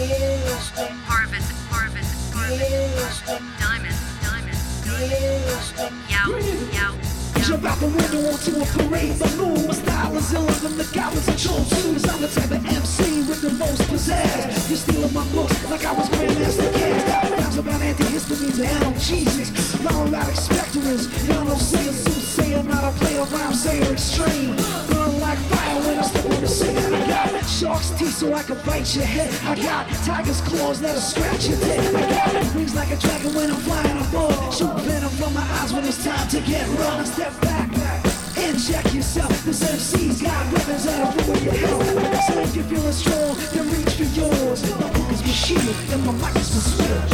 Jump out the window onto a parade balloon. My style is iller than the goblins and trolls shoes. I'm the type of MC with the most pizzazz. You're stealing my books like I was Grandmaster Caz. Rhymes about antihistamines and analgesics. Non-erotic spectrums. Y'all know say a soothsayer, not a player, rhyme sayer extreme. Burn like fire when I step on the scene. I got shark's teeth so I can bite your head. I got tiger's claws that'll scratch your dead. I got wings like a dragon when I'm flying above. Shoot venom from my eyes when it's time to get run. Step back and check yourself. This MC's got weapons that'll ruin your health. So if you're feeling strong, then reach for yours. My book is my shield and my mic is my sword.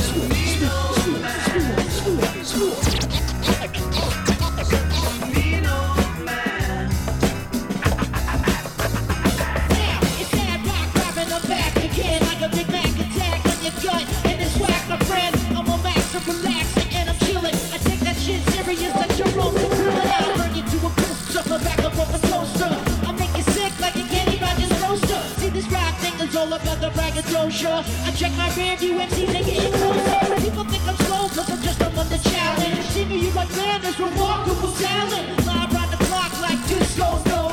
Sword. It's that rock grabbing the back again like a Big Mac attack on your gut. And it's whack, my friend. I'm a master relaxing and I'm chilling. I take that shit serious like you're on the grill. I'll burn you to a crisp, suck the back up off a toaster. I'll make you sick like a Kenny Rogers roaster. See this rap thing is all about the braggadocio. I check my rear view MCs, they getting closer. People think I'm slow cause I'm just under challenge. See me, you like manners, remarkable talent. Live round the clock like disco, no.